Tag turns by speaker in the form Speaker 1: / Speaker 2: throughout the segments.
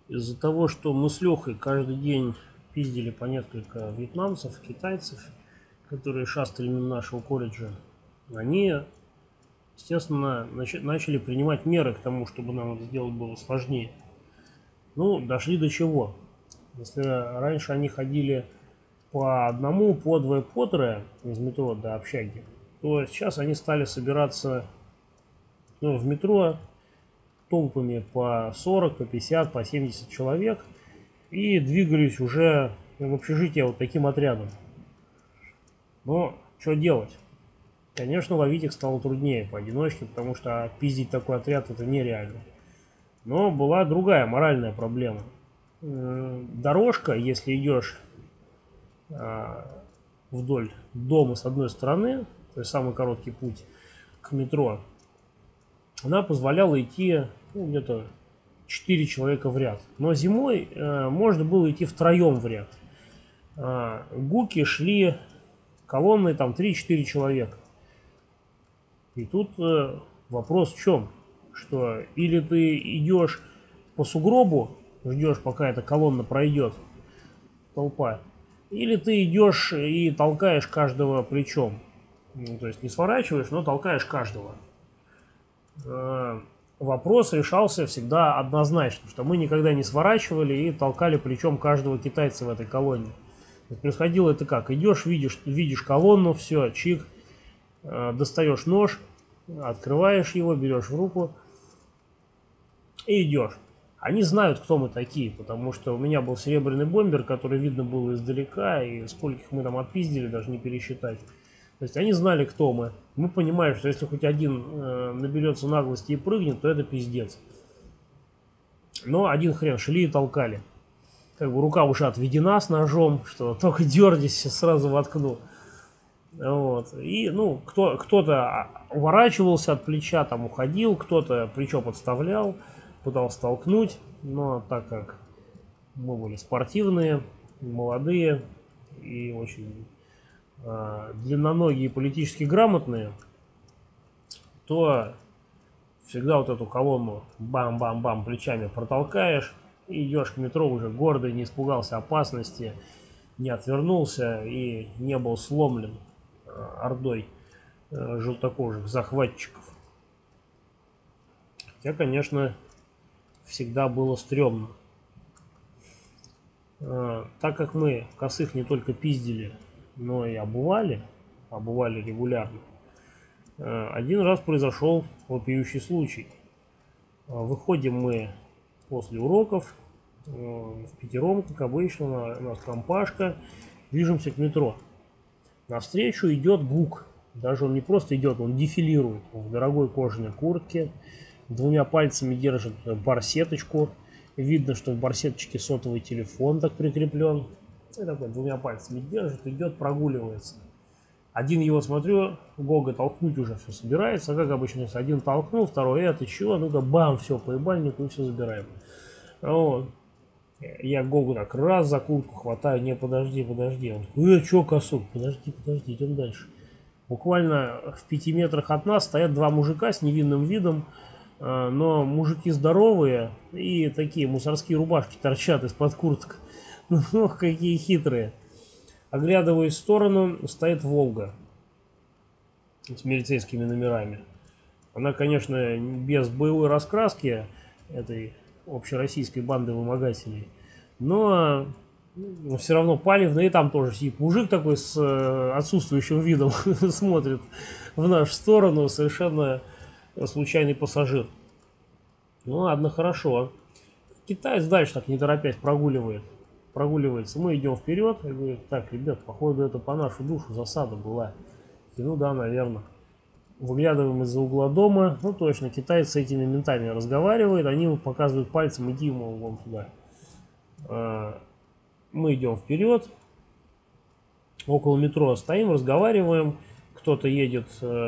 Speaker 1: Из-за того, что мы с Лехой каждый день пиздили по несколько вьетнамцев, китайцев, которые шастали мимо нашего колледжа, они, естественно, начали принимать меры к тому, чтобы нам это сделать было сложнее. Ну, дошли до чего? Если раньше они ходили по одному, по двое, по трое из метро до общаги, то сейчас они стали собираться в метро толпами по 40, по 50, по 70 человек и двигались уже в общежитие вот таким отрядом. Но что делать? Конечно, ловить их стало труднее поодиночке, потому что пиздить такой отряд это нереально. Но была другая моральная проблема. Дорожка, если идешь вдоль дома с одной стороны, то есть самый короткий путь к метро, она позволяла идти где-то 4 человека в ряд. Но зимой можно было идти втроем в ряд. Гуки шли колонной там 3-4 человека. И тут вопрос в чем? Что или ты идешь по сугробу, ждешь, пока эта колонна пройдет, толпа, или ты идешь и толкаешь каждого плечом. То есть не сворачиваешь, но толкаешь каждого. Вопрос решался всегда однозначно, что мы никогда не сворачивали и толкали плечом каждого китайца в этой колонне. Происходило это как? Идешь, видишь колонну, все, чик, достаешь нож, открываешь его, берешь в руку и идешь. Они знают, кто мы такие, потому что у меня был серебряный бомбер, который видно было издалека, и скольких мы там отпиздили, даже не пересчитать. То есть они знали, кто мы. Мы понимаем, что если хоть один наберется наглости и прыгнет, то это пиздец. Но один хрен, шли и толкали. Как бы рука уже отведена с ножом, что только дернись, сразу воткну. Вот. И, кто-то уворачивался от плеча, там уходил, кто-то плечо подставлял, пытался толкнуть, но так как мы были спортивные, молодые и очень длинноногие и политически грамотные, то всегда вот эту колонну бам-бам-бам плечами протолкаешь и идешь к метро уже гордый, не испугался опасности, не отвернулся и не был сломлен ордой желтокожих захватчиков. Хотя, конечно, всегда было стрёмно. Так как мы косых не только пиздили, но и обували регулярно, один раз произошел вопиющий случай. Выходим мы после уроков в пятером, как обычно, у нас компашка, движемся к метро. Навстречу идет Гук. Даже он не просто идет, он дефилирует. Он в дорогой кожаной куртке, двумя пальцами держит барсеточку. Видно, что в барсеточке сотовый телефон так прикреплен. И такой двумя пальцами держит, идет, прогуливается. Один его, смотрю, Гога толкнуть уже все собирается. А как обычно, если один толкнул, второй, это чего? Ну-ка, бам, все, по ебальнику и все забираем. Вот. Я Гогу так раз за куртку хватаю, не, подожди. Он такой, чё, косок, подожди, идем дальше. Буквально в 5 метрах от нас стоят два мужика с невинным видом, но мужики здоровые и такие мусорские рубашки торчат из-под курток. Ну, какие хитрые. Оглядываясь в сторону, стоит Волга с милицейскими номерами. Она, конечно, без боевой раскраски этой общероссийской банды вымогателей, но все равно палевно, и там тоже сидит мужик такой с отсутствующим видом смотрит в нашу сторону, совершенно случайный пассажир. Ну ладно, хорошо. Китаец дальше так не торопясь прогуливается. Мы идем вперед. Я говорю, так, ребят, походу это по нашу душу засада была. И ну да, наверное. Выглядываем из-за угла дома. Ну точно, китаец с этими ментами разговаривает. Они показывают пальцем, иди, мол, вон туда. Мы идем вперед. Около метро стоим, разговариваем. Кто-то едет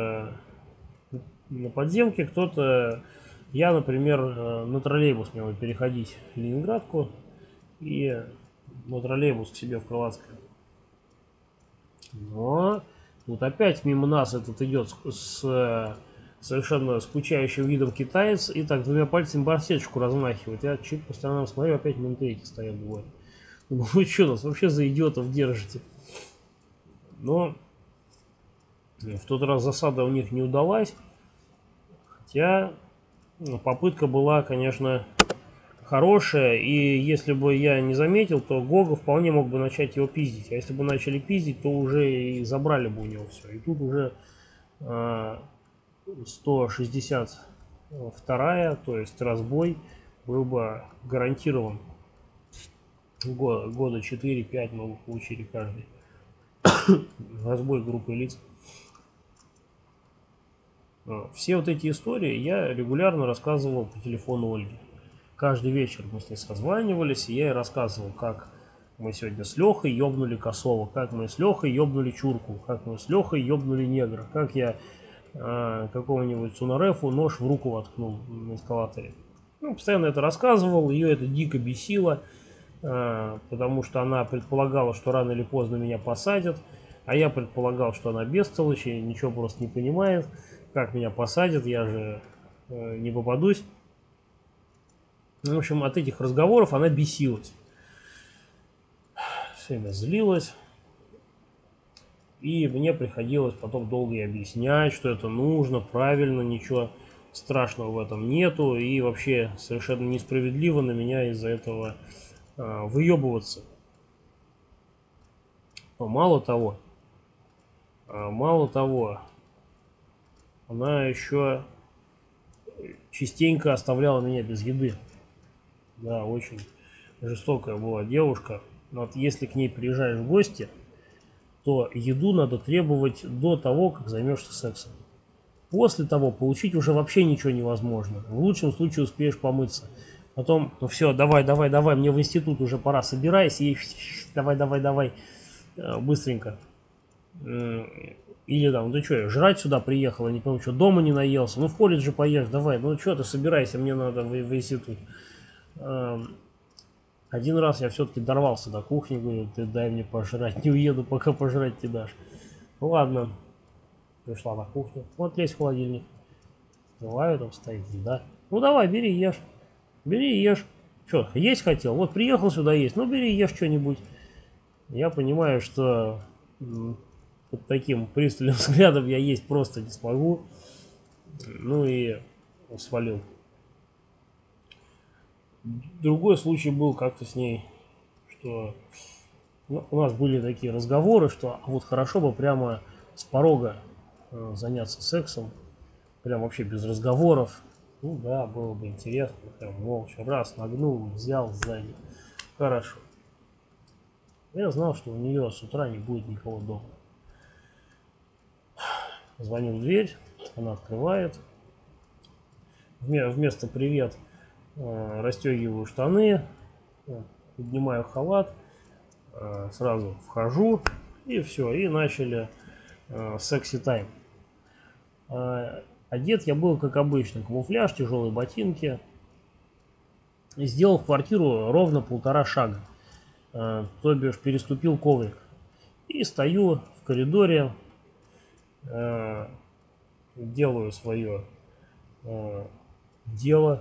Speaker 1: на подземке, кто-то... Я, например, на троллейбус мне надо переходить в Ленинградку. И на троллейбус к себе в Крылатское. Но тут опять мимо нас этот идет с совершенно скучающим видом китаец и так двумя пальцами барсеточку размахивает. Я чуть по сторонам смотрю, опять менты эти стоят двое. Думаю, вы что, нас вообще за идиотов держите? Но в тот раз засада у них не удалась. Хотя попытка была, конечно, хорошая. И если бы я не заметил, то Гога вполне мог бы начать его пиздить. А если бы начали пиздить, то уже и забрали бы у него все. И тут уже 162-я, то есть разбой, был бы гарантирован. Года 4-5 мы бы получили каждый. Разбой группы лиц. Все вот эти истории я регулярно рассказывал по телефону Ольге. Каждый вечер мы с ней созванивались, и я ей рассказывал, как мы сегодня с Лехой ёбнули Косова, как мы с Лехой ёбнули Чурку, как мы с Лехой ёбнули негра, как я какого-нибудь Сунарефу нож в руку воткнул на эскалаторе. Ну, постоянно это рассказывал, ее это дико бесило, потому что она предполагала, что рано или поздно меня посадят, а я предполагал, что она бестолочь и ничего просто не понимает, как меня посадят, я же не попадусь. В общем, от этих разговоров она бесилась. Все время злилась. И мне приходилось потом долго ей объяснять, что это нужно, правильно, ничего страшного в этом нету. И вообще совершенно несправедливо на меня из-за этого выебываться. Но мало того, она еще частенько оставляла меня без еды. Да, очень жестокая была девушка. Но вот если к ней приезжаешь в гости, то еду надо требовать до того, как займешься сексом. После того получить уже вообще ничего невозможно. В лучшем случае успеешь помыться. Потом, ну все, давай, мне в институт уже пора, собирайся и давай, быстренько. Или там, ты что, жрать сюда приехал, не помню, что, дома не наелся, ну в колледже поешь, давай, ну что ты, собирайся, мне надо в институт. Один раз я все-таки дорвался до кухни, говорю, ты дай мне пожрать, не уеду, пока пожрать не дашь. Ну ладно, пришла на кухню, вот лезь в холодильник, открываю, там стоит еда. Ну давай, бери, ешь, Что, есть хотел? Вот приехал сюда есть, ну бери, ешь что-нибудь. Я понимаю, что под таким пристальным взглядом я есть просто не смогу. Ну и свалил. Другой случай был как-то с ней, что у нас были такие разговоры, что вот хорошо бы прямо с порога заняться сексом, прям вообще без разговоров. Ну да, было бы интересно, прям молча, раз, нагнул, взял сзади. Хорошо. Я знал, что у нее с утра не будет никого дома. Звоню в дверь, она открывает. Вместо «привет» расстегиваю штаны, поднимаю халат, сразу вхожу, и все, и начали секси-тайм. Одет я был, как обычно, камуфляж, тяжелые ботинки. И сделал в квартиру ровно 1,5 шага. То бишь переступил коврик. И стою в коридоре, делаю свое дело.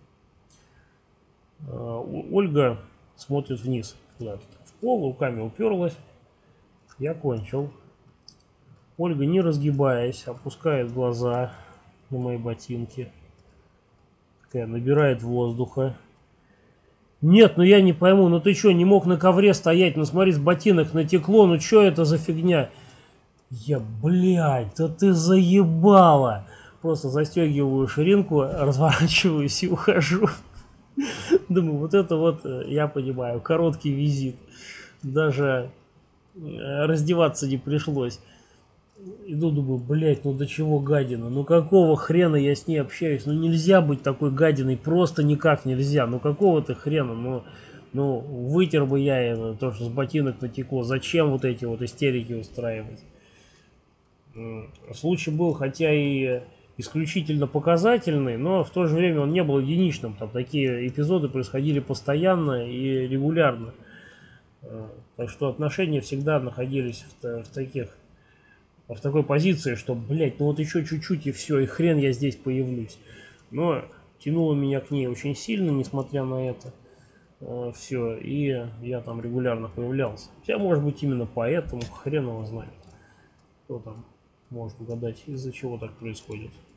Speaker 1: Ольга смотрит вниз куда-то в пол, руками уперлась. Я кончил. Ольга, не разгибаясь, опускает глаза на мои ботинки. Такая набирает воздуха. Нет, ну я не пойму, ну ты что, не мог на ковре стоять? Ну смотри, с ботинок натекло, ну что это за фигня? Я, блядь, да ты заебала. Просто застегиваю ширинку, разворачиваюсь и ухожу. Думаю, вот это вот, я понимаю, короткий визит. Даже раздеваться не пришлось. Иду, думаю, блядь, ну до чего гадина? Ну какого хрена я с ней общаюсь? Ну нельзя быть такой гадиной, просто никак нельзя. Ну какого-то хрена? Ну вытер бы я это, то, что с ботинок натекло. Зачем вот эти вот истерики устраивать? Случай был, хотя и исключительно показательный, но в то же время он не был единичным. Там такие эпизоды происходили постоянно и регулярно. Так что отношения всегда находились в таких в такой позиции, что, блядь, ну вот еще чуть-чуть и все, и хрен я здесь появлюсь. Но тянуло меня к ней очень сильно, несмотря на это. Все, и я там регулярно появлялся. Хотя, может быть, именно поэтому, хрен его знает. Кто там может угадать, из-за чего так происходит.